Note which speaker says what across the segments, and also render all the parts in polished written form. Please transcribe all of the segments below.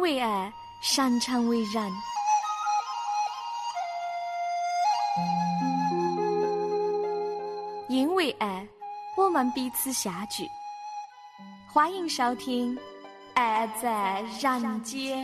Speaker 1: 为爱，擅长为人。因为爱，我们彼此相聚。欢迎收听《爱在人间》。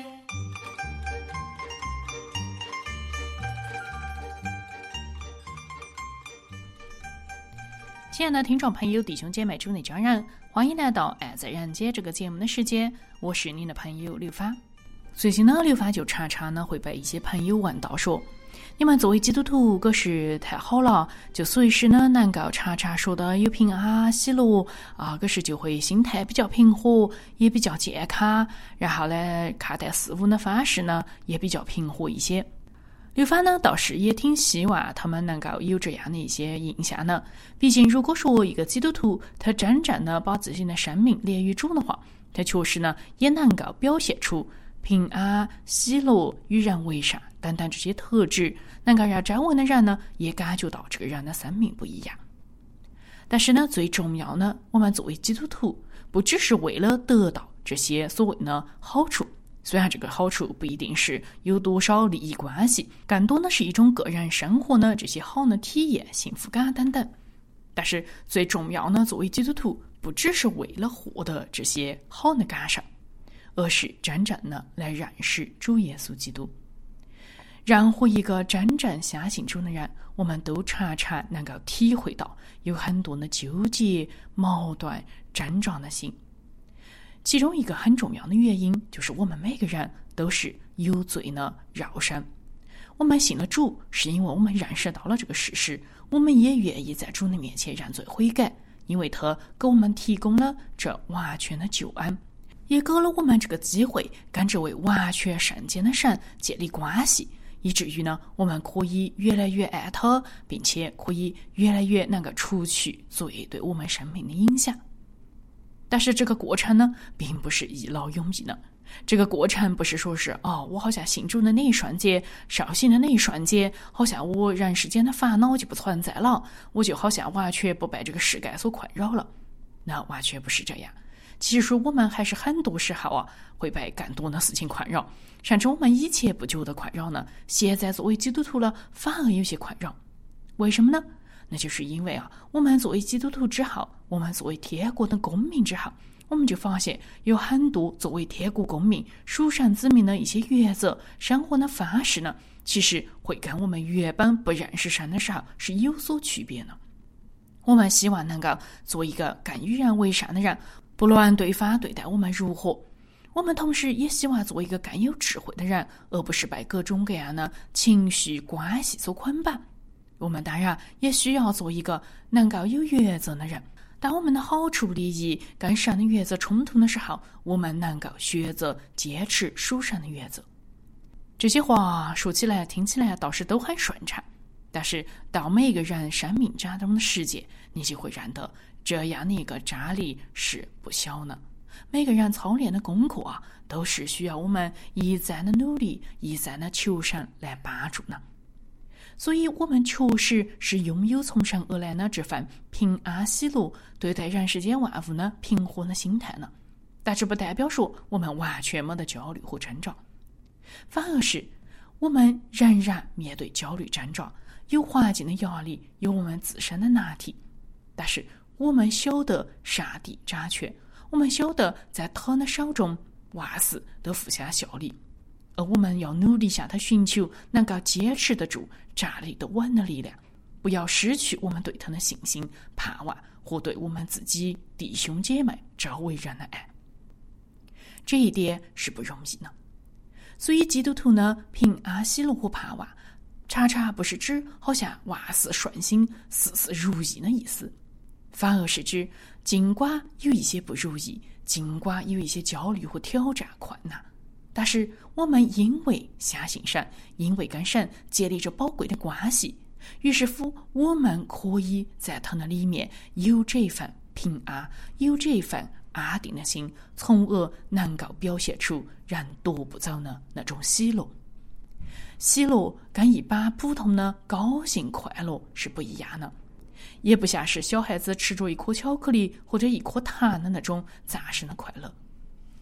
Speaker 2: 亲爱的听众朋友、弟兄姐妹、主内家人，欢迎来到《爱在人间》这个节目的时间，我是您的朋友刘芳。最近呢，刘芳就常常会被一些朋友问到说，你们作为基督徒可是太好了，就随时呢能够常常说的有平安喜乐啊，可是就会心态比较平和，也比较健康，然后呢看待事物的方式呢也比较平和一些。刘芳呢倒是也挺希望他们能够有这样的一些印象呢。毕竟如果说一个基督徒他真正的把自己的生命连于主的话，他确实呢也能够表现出平安、喜乐、与人为善等等这些特质，能够让周围的人呢也感觉到这个人的生命不一样。但是呢，最重要呢，我们作为基督徒不只是为了得到这些所谓的好处，虽然这个好处不一定是有多少利益关系，更多的是一种个人生活的这些好的体验、幸福感等等。但是最重要呢，作为基督徒不只是为了获得这些好的感受，而是真正的来认识主耶稣基督。任何一个真正相信主的人，我们都常常能够体会到有很多的纠结、矛盾、挣扎的心。其中一个很重要的原因，就是我们每个人都是有罪的肉身。我们信了主，是因为我们认识到了这个事实，我们也愿意在主的面前认罪悔改，因为他给我们提供了这完全的救恩，也给了我们这个机会跟这位完全圣洁的神建立关系，以至于呢，我们可以越来越爱他，并且可以越来越能够除去罪对我们生命的影响。但是这个过程呢，并不是一劳永逸的。这个过程不是说是我好像信主的那一瞬间，绍兴的那一瞬间，好像我人世间的烦恼就不存在了，我就好像完全不被这个世界所困扰了。那完全不是这样。其实我们还是很多时候会被更多的事情困扰，甚至我们以前不觉得困扰呢，现在作为基督徒了，反而有些困扰。为什么呢？那就是因为我们作为基督徒之后，我们作为天国的公民之后，我们就发现有很多作为天国公民、属神子民的一些原则、生活的方式呢，其实会跟我们原本不认识神的时候是有所区别的。我们希望能够做一个更与人为善的人，不论对方对待我们如何。我们同时也希望做一个更有智慧的人，而不是被各种各样的情绪关系所捆绑。我们当然也需要做一个能够有原则的人，当我们的好处利益跟神的原则冲突的时候，我们能够选择坚持属神的原则。这些话说起来听起来倒是都很顺畅，但是到每个人生命当中的实践，你就会认得这样的一个张力是不小的。每个人操练的功课都是需要我们一再的努力，一再的求神来帮助呢。所以我们确实是拥有从神而来的这份平安喜乐，对待人世间万物的平和的心态呢。但这不代表说我们完全没得焦虑和挣扎，反而是我们仍然面对焦虑挣扎，有环境的压力，有我们自身的难题。但是我们晓得上帝掌权，我们晓得在他的手中万事都互相效力，而我们要努力向他寻求能够坚持得住、站立得稳的力量，不要失去我们对他的信心、盼望和对我们自己弟兄姐妹周围人的爱。这一点是不容易的。所以基督徒呢，平安喜乐和盼望常常不是指好像万事顺心、事事如意的意思，反而是指尽管有一些不如意，尽管有一些焦虑和挑战困难，但是我们因为相信神，因为跟神建立着宝贵的关系，于是乎我们可以在他那里面有这份平安，有这份安定的心，从而能够表现出人夺不走的那种喜乐。喜乐跟一般普通的高兴快乐是不一样的，也不像是小孩子吃着一颗巧克力或者一颗糖的那种暂时的快乐。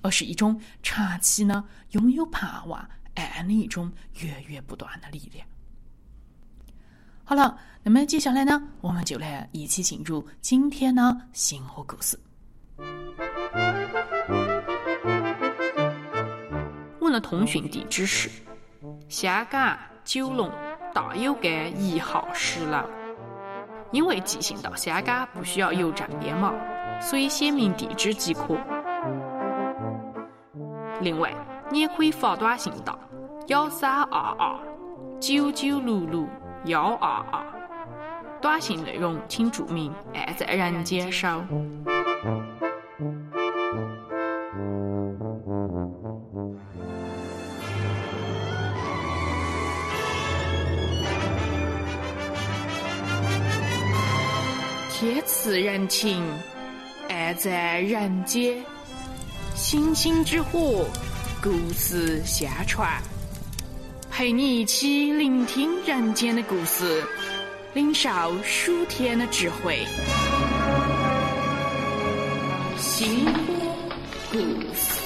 Speaker 2: 而是一种长期呢拥有盼望、爱的一种源源不断的力量。好了，那么接下来呢，我们就来一起进入今天的星火故事。我的通讯地址是香港九龙大有街1号10楼。因为寄信到香港不需要邮站编码，所以写明地址即可。另外，你也可以发短信到132299661122，短信内容请注明“爱在人间收”。天赐人情，爱在人间，星星之火，故事相传，陪你一起聆听人间的故事，领受属天的智慧。星火故事。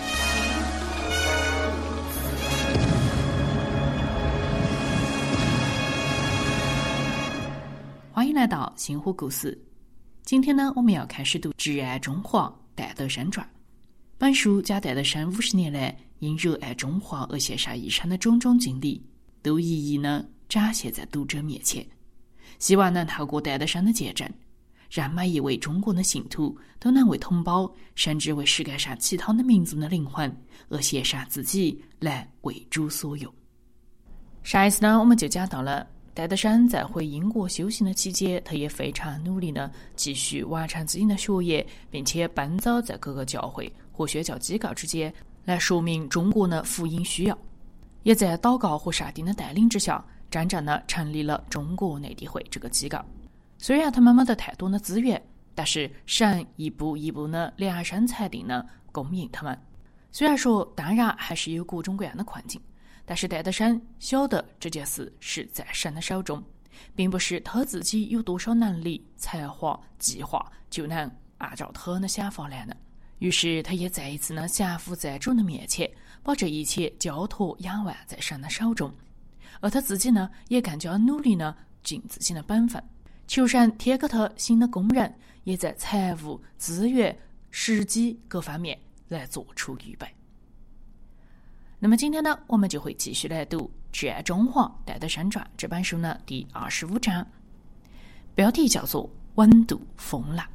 Speaker 2: 欢迎来到星火故事。今天呢，我们要开始读《挚爱中华戴德生传》。本书将戴德生50年来因热爱中华而献上一生的种种经历，都一一呢展现在读者面前。希望能透过戴德生的见证，让每一位中国的信徒都能为同胞，甚至为世界上其他的民族的灵魂而献上自己，来为主所用。上一次呢，我们就讲到了戴德生在回英国修行的期间，他也非常努力呢，继续完成自己的学业，并且奔走在各个教会和宣教机构之间，来说明中国的福音需要。也在祷告和上帝的带领之下，真正的成立了中国内地会这个机构。虽然他们没得太多的资源，但是神一步一步的量身裁定呢，供应他们。虽然说当然还是有各种各样的困境，但是戴德生晓得这件事是在神的手中，并不是他自己有多少能力、才华、计划就能按照他的想法来的。于是他也再一次呢降服在主的面前，把这一切交托仰望在神的手中。而他自己呢也更加努力呢尽自己的本分，求神添给他新的工人，也在财务、资源、时机各方面来做出预备。那么今天呢，我们就会继续来读《挚爱中华戴德生传》这本书呢第25章，标题叫做“温度风浪”。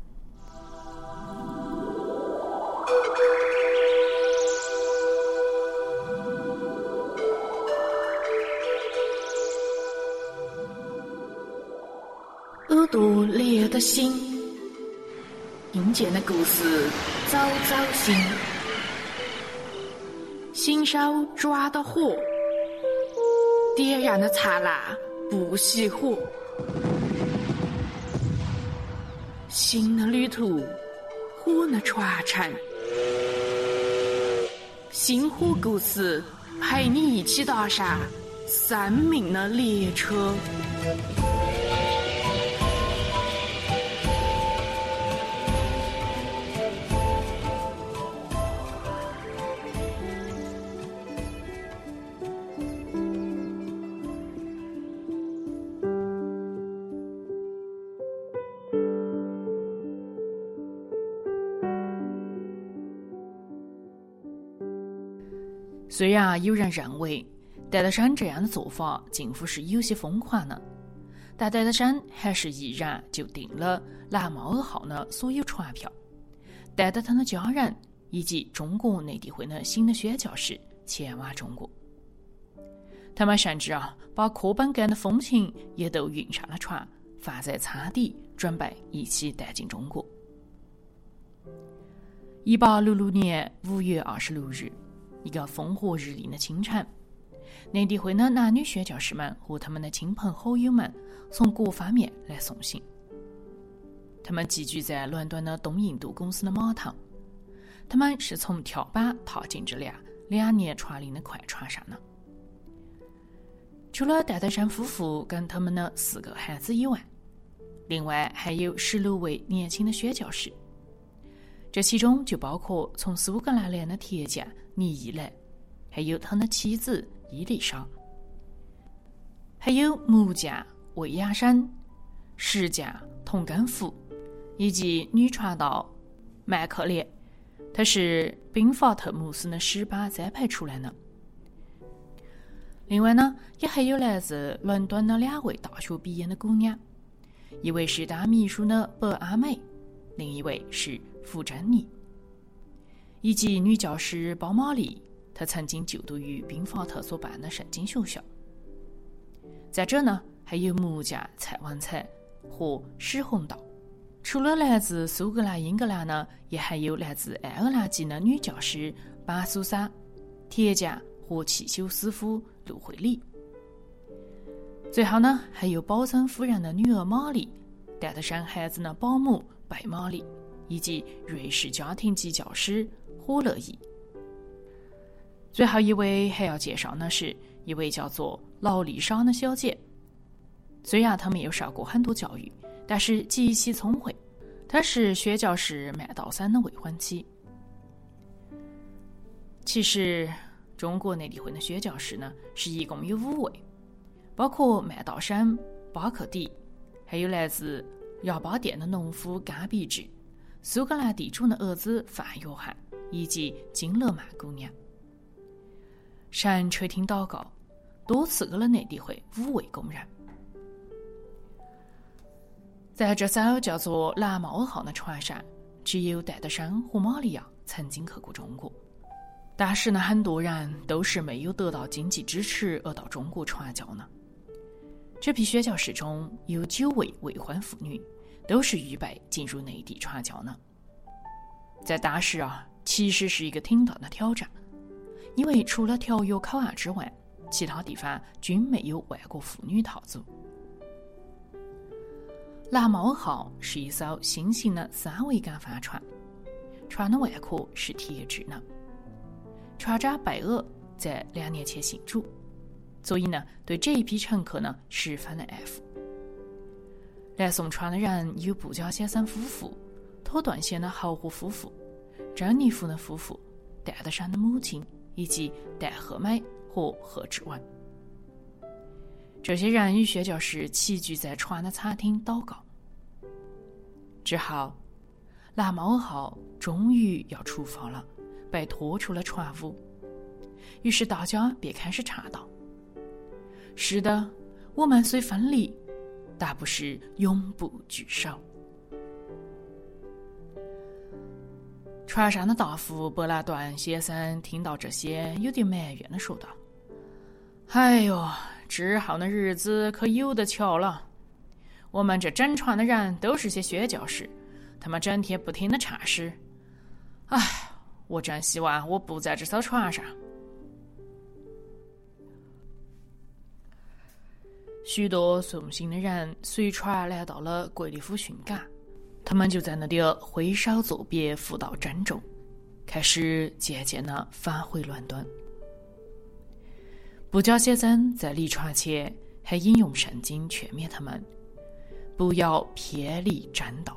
Speaker 2: 耳朵烈的心，阴间的故事早早醒。新手抓的火，点燃的灿烂不熄火。新的旅途，火的传承。星火故事陪你一起踏上生命的列车。虽然有人认为戴德生这样的做法近乎是有些疯狂的，但戴德生还是毅然就订了蓝猫2号的所有船票，带着他的家人以及中国内地会的新的宣教士前往中国。他们甚至把课本干的风琴也都运上了船，放在舱底，准备一起带进中国。1866年5月26日，一个风和日丽的清晨，内地会的男女宣教士们和他们的亲朋好友们从各方面来送行。他们集聚在伦敦的东印度公司的码头，他们是从跳板踏进这辆2年船龄的快船上的。除了戴德生夫妇跟他们的4个孩子以外，另外还有16位年轻的宣教士。 这其中就包括从苏格兰来的铁匠尼伊莱，还有他的妻子伊丽莎，还有木匠魏亚山、石匠佟甘福，以及女传道麦克列，她是宾法特牧师的师巴栽培出来的。另外呢，也还有来自伦敦的2位大学毕业的姑娘，一位是大秘书的白阿美，另一位是傅珍妮，以及女教师包玛丽，她曾经就读于宾法特所办的圣经学校。在这呢，还有木匠蔡文才和史洪道。除了来自苏格兰、英格兰呢，也还有来自爱尔兰籍的女教师巴苏莎、铁匠和汽修师傅陆惠里。最后呢，还有保森夫人的女儿玛丽，带得上孩子的保姆贝玛丽，以及瑞士家庭级教师霍勒伊。最后一位还要介绍的是一位叫做劳丽莎的小姐。虽然她没有受过很多教育，但是极其聪慧。她是薛教师麦道山的未婚妻。其实中国内地会的薛教师呢，是一共有5位，包括麦道山、巴克迪，还有来自哑巴店的农夫甘比治，苏格兰地主的儿子范约翰，以及金勒曼姑娘。神垂听祷告，多次给了内地会5位工人。在这艘叫做蓝猫尔号的船上，只有戴德生和玛利亚曾经去过中国，但是呢，很多人都是没有得到经济支持而到中国传教呢。这批宣教士中有9位未婚妇女，都是预备进入内地传教呢。在当时啊，其实是一个挺大的挑战，因为除了条约口岸之外，其他地方均没有外国妇女套组。蓝猫号是一艘新型的3桅杆帆船，船的外壳是铁制的。船长贝尔在2年前信主，所以呢，对这一批乘客呢十分的爱护。来送船的人有布加先生夫妇、托顿县的豪华夫妇、珍妮弗的夫妇、戴德山的母亲，以及戴赫美和何志文。这些人与宣教士齐聚在船的餐厅祷告。之后，蓝猫号终于要出发了，被拖出了船坞。于是大家便开始唱道：是的，我们虽分离，但不是永不聚首。船上的大副伯拉顿先生听到这些，有点埋怨地说道：哎呦，之后的日子可有的瞧了。我们这整船的人都是些宣教士，他们整天不停地唱诗。唉，我真希望我不在这艘船上。许多送行的人随船来到了贵利夫逊港，他们就在那里挥手作别，扶到珍重，开始渐渐地返回伦敦。布加先生在离船前还引用圣经劝勉他们不要偏离正道。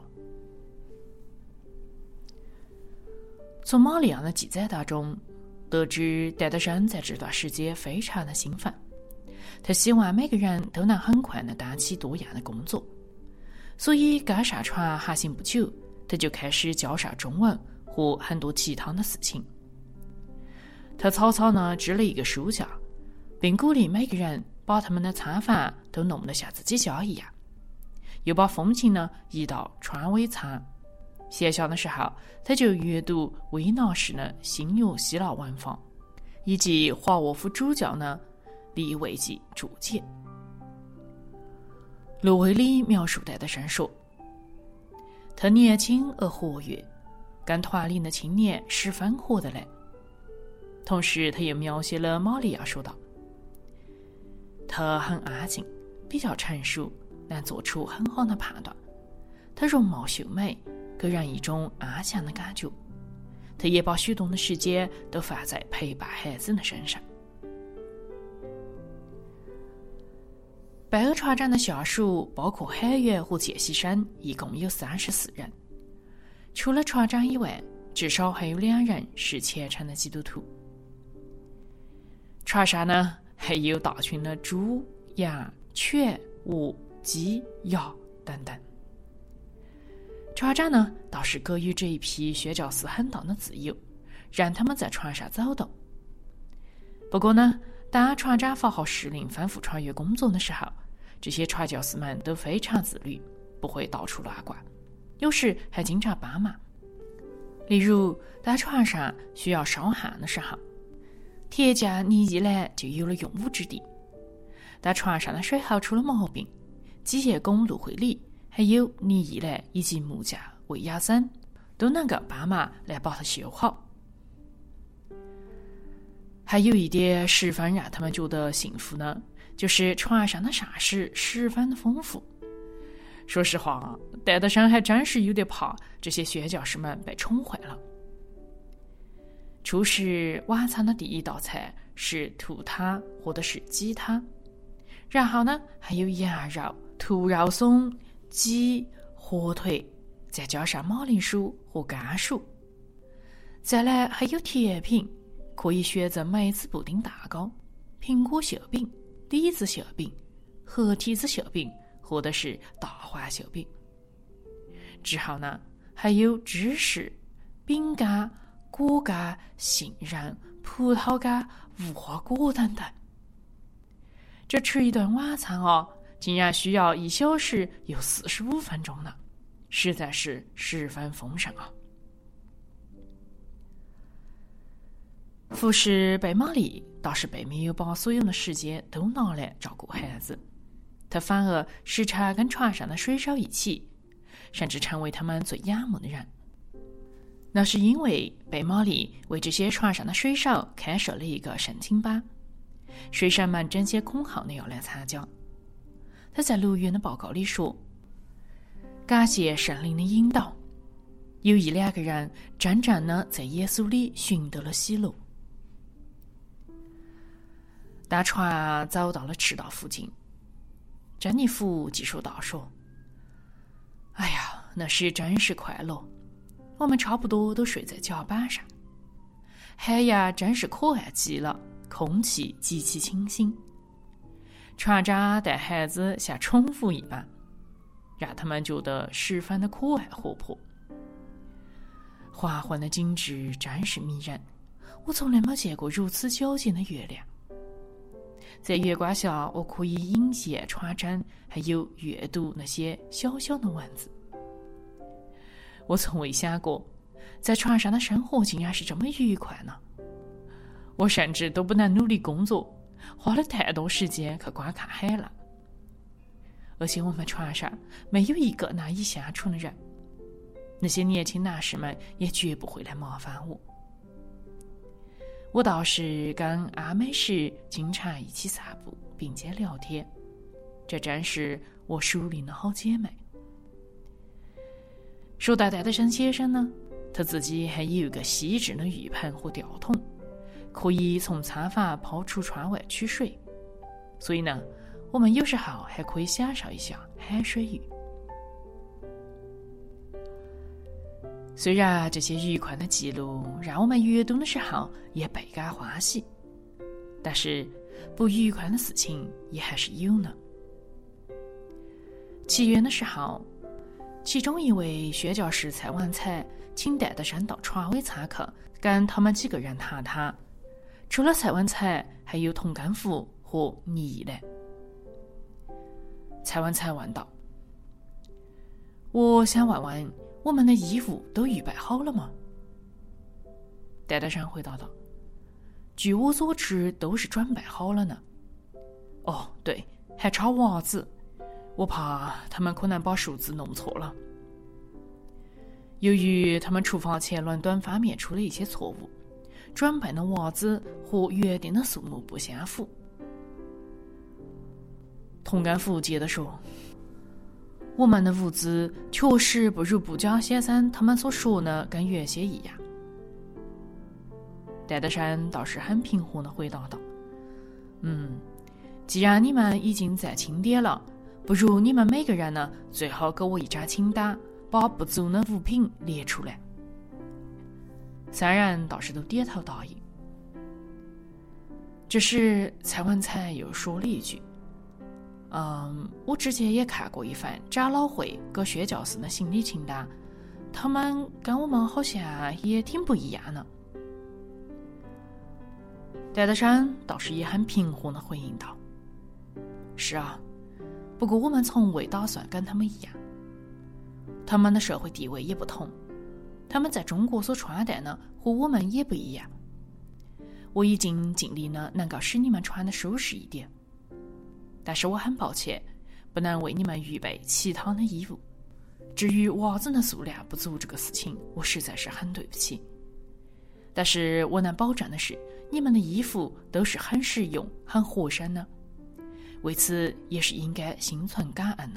Speaker 2: 从玛利亚的记载当中得知，戴德生在这段时间非常的兴奋，他希望每个人都能很快地担起多样的工作，所以刚上船航行不久，他就开始教授中文和很多其他的事情。他草草呢支了一个书架，并鼓励每个人把他们的餐饭都弄得像自己家一样，又把风琴呢移到船尾舱。闲暇的时候，他就阅读维纳士的新约希腊文法，以及华沃夫主教呢利未记注解。罗威里描述戴德生说，他年轻而活跃，跟团里的青年十分合得来。同时他又描写了玛利亚，说道，他很安静，比较成熟，能做出很好的判断。他容貌秀美，给人一种安详的感觉。他也把许多的时间都放在陪伴孩子的身上。贝尔船长的下属包括海员和见习生，一共有34人。 除了船长以外，至少还有2人是虔诚的基督徒。船上呢，还有大群的猪、羊、犬、鹅、鸡、鸭等等。船长呢，倒是给予这一批宣教士很大的自由，让他们在船上走动。不过呢，当船长发号施令吩咐船员工作的时候，这些传教士们都非常自律，不会到处乱逛，有时还经常帮忙。例如，当船上需要烧焊的时候，铁匠倪一兰就有了用武之地。当船上的水喉出了毛病，机械工陆慧礼还有倪一兰以及木匠魏亚森都能够帮忙来把它修好。还有一点十分让他们觉得幸福呢，就是船上的膳食十分的丰富。说实话，戴德生还真是有点怕这些宣教士们被宠坏了。初时晚餐的第一道菜是兔汤或者是鸡汤，然后呢还有羊肉、兔肉松、鸡、火腿，再加上马铃薯和甘薯。再来还有甜品，可以选择梅子布丁蛋糕、苹果馅饼、李子馅饼、黑提子馅饼或者是大黄馅饼。之后呢，还有芝士、饼干、果干、杏仁、葡萄干、无花果等等。这吃一顿晚餐竟然需要1小时又45分钟呢，实在是十分丰盛啊。护士贝玛丽倒是并没有把所有的时间都拿来照顾孩子，她反而时常跟船上的水手一起，甚至成为他们最仰慕的人。那是因为贝玛丽为这些船上的水手开设了一个申请班，水手们争先恐后的要来参加。他在6月的报告里说，感谢圣灵的引导，有1-2个人真正的在耶稣里寻得了喜乐。当船走到了赤道附近，珍妮弗继续道说，哎呀，那时真是快乐，我们差不多都睡在甲板上，海洋真是可爱极了，空气极其清新，船长带孩子像宠物一般，让他们觉得十分的可爱活泼。黄昏的景致真是迷人，我从来没见过如此皎洁的月亮。在月光下，我可以引见船针，还有阅读那些小小的文字。我从未想过，在船上的生活竟然是这么愉快呢。我甚至都不能努力工作，花了太多时间去观看海浪。而且我们船上没有一个难以相处的人，那些年轻男士们也绝不会来麻烦我。我倒是跟阿美士经常一起散步并肩聊天，这真是我属灵的好姐妹。说到戴德生先生呢，他自己还有一个细致的浴盆和吊桶，可以从餐房抛出窗外取水，所以呢，我们有时候还可以享受一下海水浴。虽然这些愉快的记录让我们阅读的时候也倍感欢喜，但是不愉快的事情也还是有呢。7月的时候，其中一位宣教士蔡文才请戴德生到船尾参客，跟他们几个人谈谈。除了蔡文才，还有童根福和倪一兰。蔡文才问道，我想问问，我们的衣物都预备好了吗？戴德生回答道，据我所知都是准备好了呢。哦，对，还差袜子，我怕他们可能把数字弄错了。由于他们出发前伦敦方面出了一些错误，准备的袜子和约定的数目不相符。童根福接着说，我们的物资确实不如布加先生他们所说的跟原先一样。戴德生倒是很平和地回答道，既然你们已经在清点了，不如你们每个人呢，最好给我一张清单， 把不足的物品列出来。三人倒是都点头答应。这时蔡文才又说了一句：“我之前也看过一份长老会和宣教士的行李清单，他们跟我们好像也挺不一样的。”戴德山倒是也很平和地回应道：“是啊，不过我们从未打算跟他们一样。他们的社会地位也不同，他们在中国所穿戴的和我们也不一样。我已经尽力了能够使你们穿得舒适一点，但是我很抱歉，不能为你们预备其他的衣物。至于袜子的数量不足这个事情，我实在是很对不起。但是我能保证的是，你们的衣服都是很实用、很合身的，为此也是应该心存感恩的。”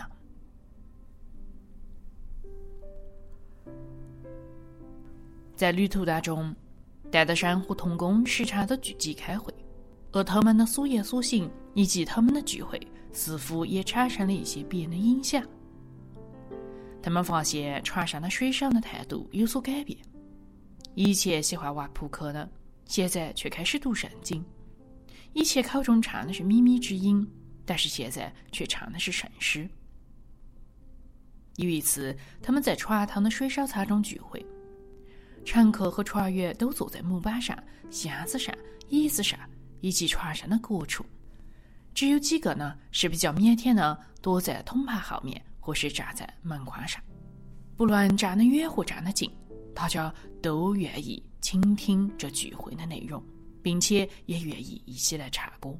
Speaker 2: 在旅途当中，戴德山和童工时常都聚集开会，而他们的所言所行以及他们的聚会似乎也产生了一些别的影响。他们发现船上的水手的态度有所改变，以前喜欢玩扑克的，现在却开始读圣经；以前口中唱的是靡靡之音，但是现在却唱的是圣诗。有一次，他们在传统的水手餐中聚会，乘客和船员都坐在木板上、箱子上、椅子上以及船上的各处，只有几个呢是比较腼腆的躲在桶盘后面或是站在门框上。不论站得远或站得近，大家都愿意倾听这聚会的内容，并且也愿意一起来唱歌。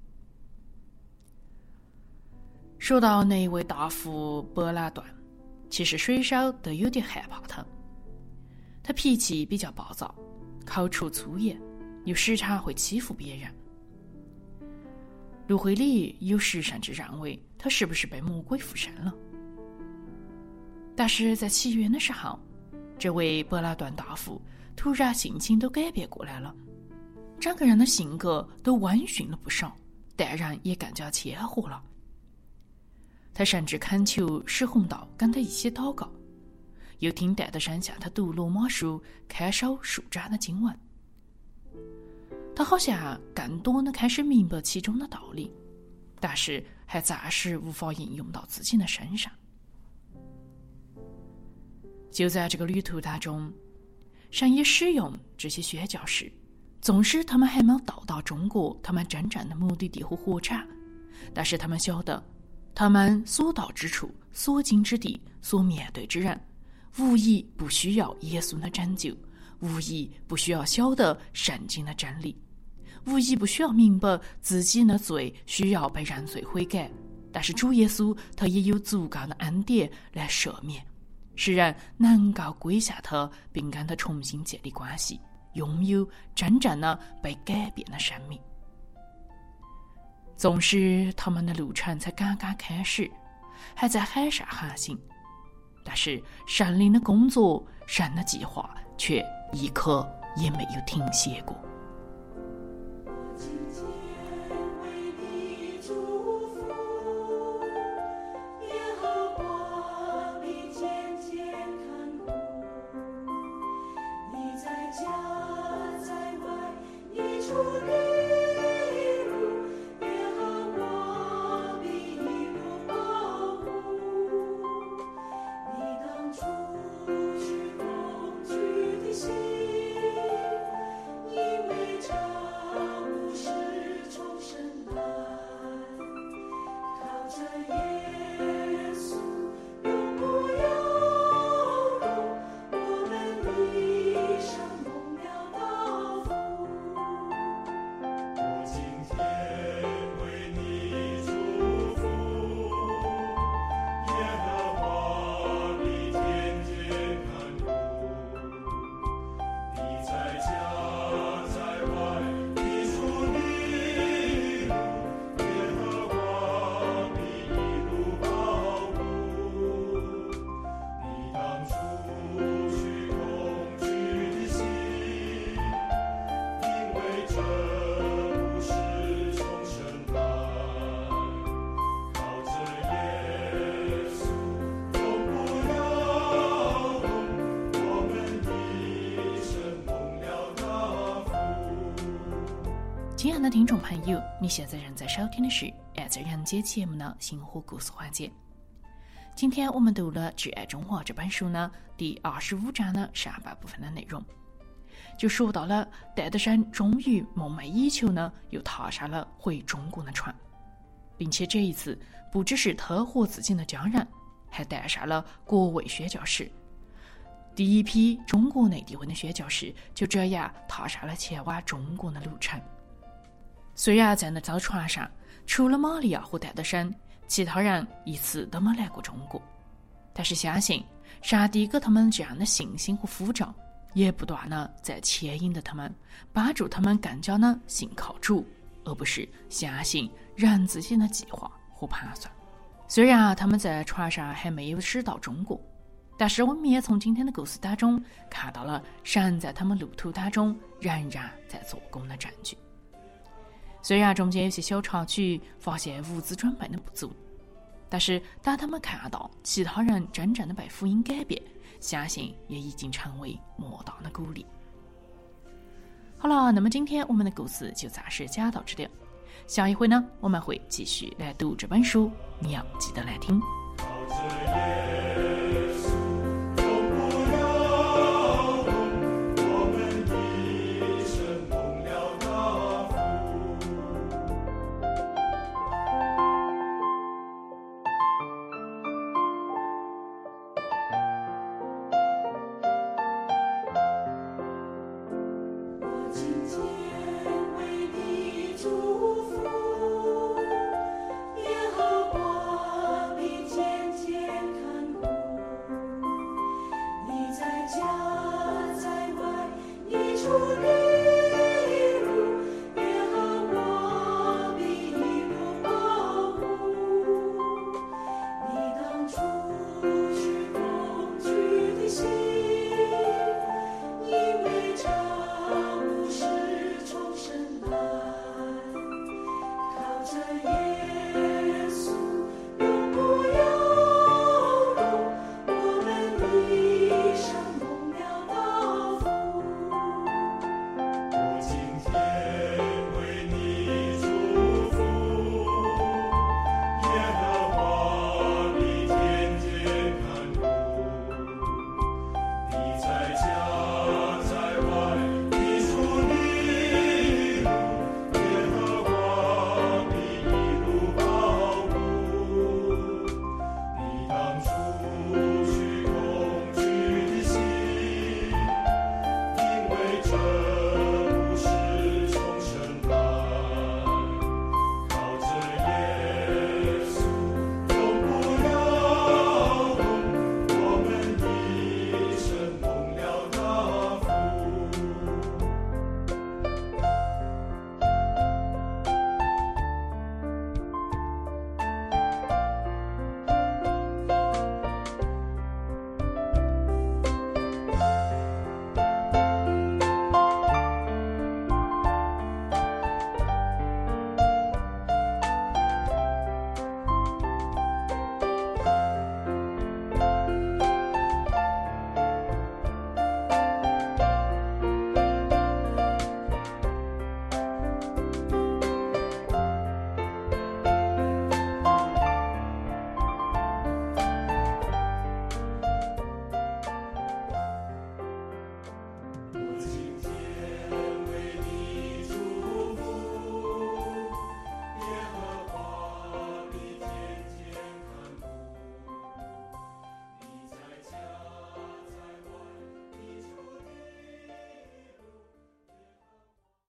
Speaker 2: 说到那一位大副伯拉段，其实水手都有点害怕他。他脾气比较暴躁，口出粗言，又时常会欺负别人。卢慧里有时甚至认为他是不是被魔鬼附身了。但是在祈愿的时候，这位伯拉段大夫突然性情都改变过来了，整个人的性格都温驯了不少，待人也更加谦和了。他甚至恳求史洪道跟他一起祷告，又听戴德山向他读罗马书看守数章的经文。他好像更多的开始明白其中的道理，但是还暂时无法应用到自己的身上。就在这个旅途当中，神也使用这些宣教士，纵使他们还没到达中国他们真正的目的地和火场，但是他们晓得，他们所到之处、所经之地、所面对之人，无疑不需要耶稣的拯救，无疑不需要晓得圣经的真理，无疑不需要明白自己的罪需要被认罪悔改，但是主耶稣他也有足够的恩典来赦免，使人能够归向他，并跟他重新建立关系，拥有真正的被改变的生命。纵使他们的路程才刚刚开始，还在海上航行，但是神灵的工作、神的计划却一刻也没有停歇过。 亲爱的听众朋友，你现在正在收听的是《爱在人间》节目的星火故事环节。今天我们读了《挚爱中华》这本书呢第25章的上半部分的内容，就说到了戴德生终于梦寐以求呢又踏上了回中国的船，并且这一次不只是特活自己的家人，还带上了各位宣教士。第一批中国内地会的宣教士就这样踏上了前往中国的路程。虽然在那艘船上，除了玛利亚和戴德生，其他人一次都没来过中国，但是相信上帝给他们这样的信心和呼召，也不断的在牵引着他们，帮助他们更加的信靠主，而不是相信人自己的计划和盘算。虽然他们在船上还没有驶到中国，但是我们也从今天的故事当中看到了神在他们路途当中仍然在做工的证据。虽然中间有些小插曲，发现物资准备的不足，但是当他们看到其他人真正的被福音改变，相信也已经成为莫大的鼓励。好了，那么今天我们的故事就暂时讲到这里，下一回呢，我们会继续来读这本书，你要记得来听。